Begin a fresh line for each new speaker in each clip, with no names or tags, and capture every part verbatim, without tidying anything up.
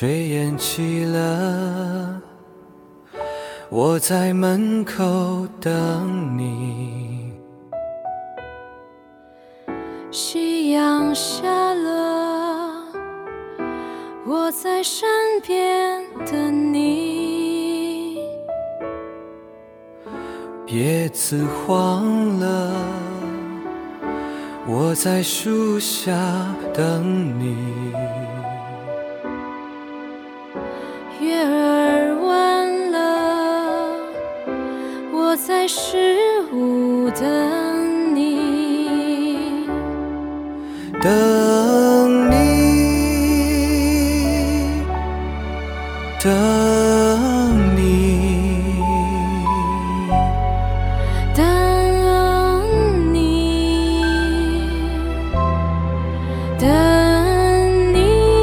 水淹起了，我在门口等你。
夕阳下了，我在山边等你。
叶子黄了，我在树下等你。
月儿弯了，我在十五等你。
等你，等你，
等你，等你，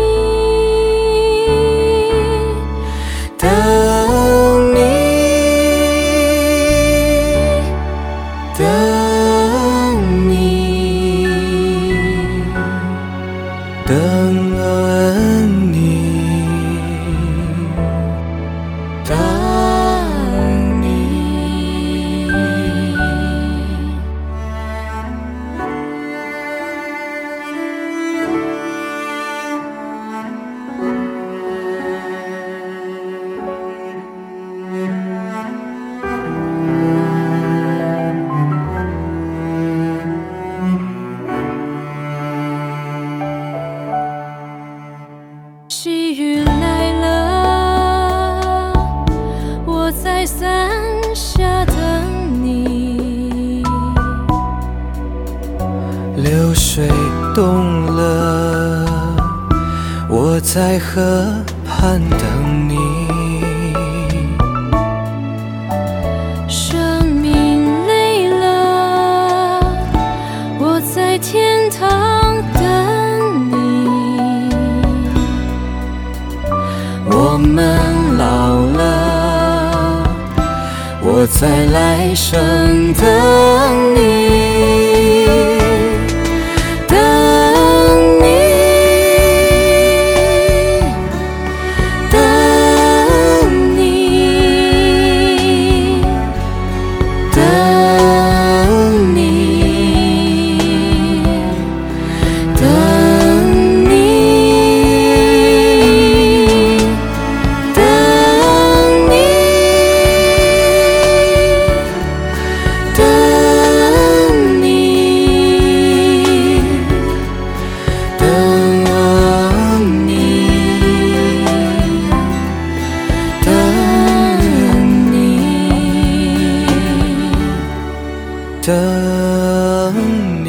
等你，等你，等你，等你。
细雨来了，我在伞下等你。
流水动了，我在河畔等你。
生命累了，我在天堂等你。
我们老了，我在来生等你。等你，等你，等你，等你，等你，等你，等你，等你，等你。